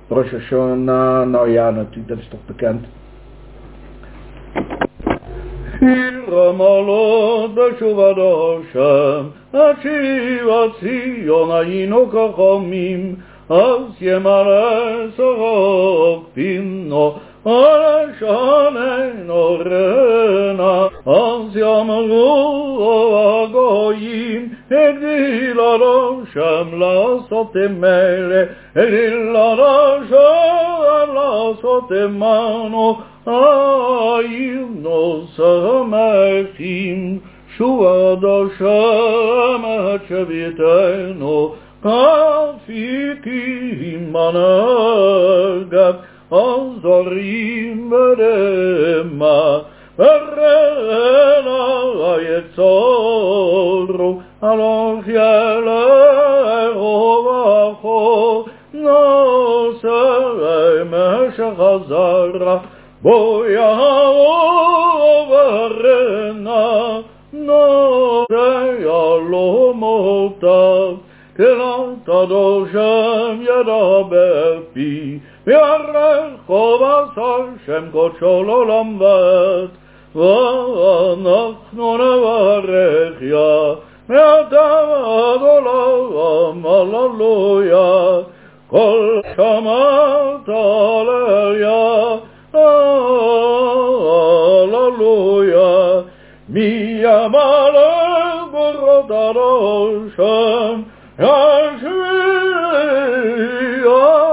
Rosh Hashanah, nou ja, natuurlijk, dat is toch bekend. Malot b'shuvat Hashem, Achivat Zion hayinu kachomim, Az yemare sorok pino, Arashaneno rena, Az yamru agoyim, Egdil Hashem lasot emele, Egdil Hashem lasot emano, Ayno samachim, Shuvad Hashem Chaviteno, Kafikim managav, Azorim berema, Berena ayetzoru, Aloch yele ovacho, Nosei meshachazara, Boya overena, no realomotav, Kelatadoshem yadaberpi, Yarechov Hashem kochol olam vet, V'anachnu nevarech ya, Me'atem ad olam, Alleluya, Kol shamat Alleluya, Alleluia, mi amale borot Hashem, Yashvi